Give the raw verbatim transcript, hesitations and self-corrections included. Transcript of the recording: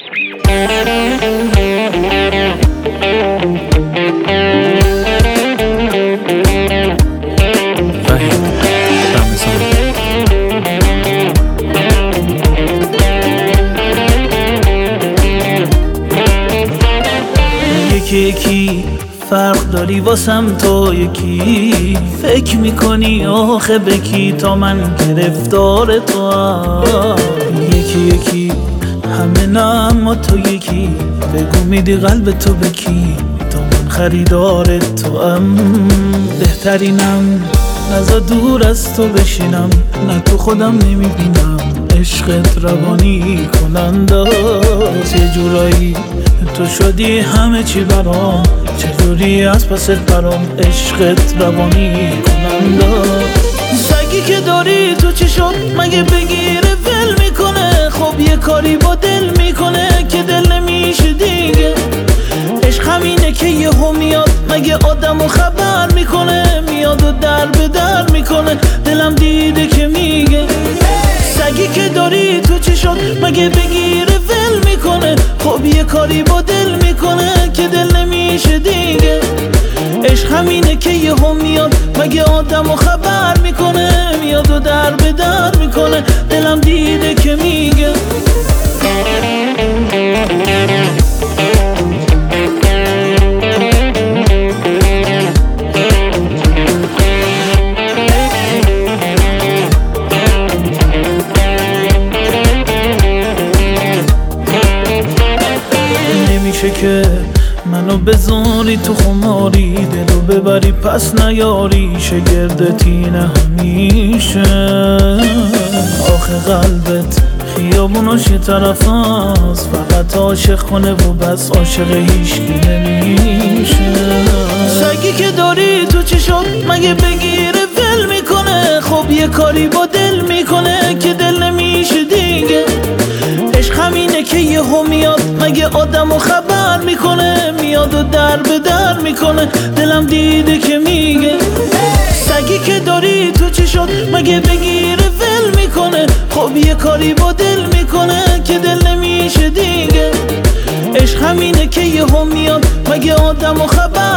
یکی یکی فرق داری واسم تو، یکی فکر میکنی آخه بکی تا من گرفتار تو هم. یکی یکی همه نه اما تو یکی، بگو میدی قلب تو بکی تا من خریدار تو هم. بهترینم نزا دور از تو بشینم، نه تو خودم نمیبینم، عشقت روانی کننداست. یه جورایی تو شدی همه چی برام، چجوری از پست برام، عشقت روانی کننداست. سگی که داری تو چی شد مگه بگیره ول میکنه، خب یه کاری با دل میکنه که دل نمیشه دیگه. عشق همینه که یهو میاد مگه آدمو خبر میکنه، میاد و در به در میکنه، دلم دیده که میگه. سگی که داری تو چی شد مگه بگیره ول میکنه، خب یه کاری با دل میکنه که دل نمیشه دیگه. عشق همینه که یهو میاد مگه آدمو خبر میکنه، میاد و در به در میکنه، دلم دیده که میگه. نمیشه که منو بذاری تو خماری، دلو ببری پس نیاری، شگردتی نه همیشه. آخه قلبت خیابوناش یه طرف هست، فقط عاشق کنه و بس عاشق هیچکی نمیشه. سگی که داری تو چی شد مگه بگیره ول میکنه، خب یه کاری با دل میکنه که دل نمیشه دیگه. عشق همینه که یهو میاد مگه آدمو خبر میکنه، میاد و در به در میکنه، دلم دیده که میگه. سگی که داری تو چی شد مگه بگیره ول میکنه، خب یه کاری با دل میکنه که دل نمیشه دیگه. عشق همینه که یهو میاد مگه آدمو خبر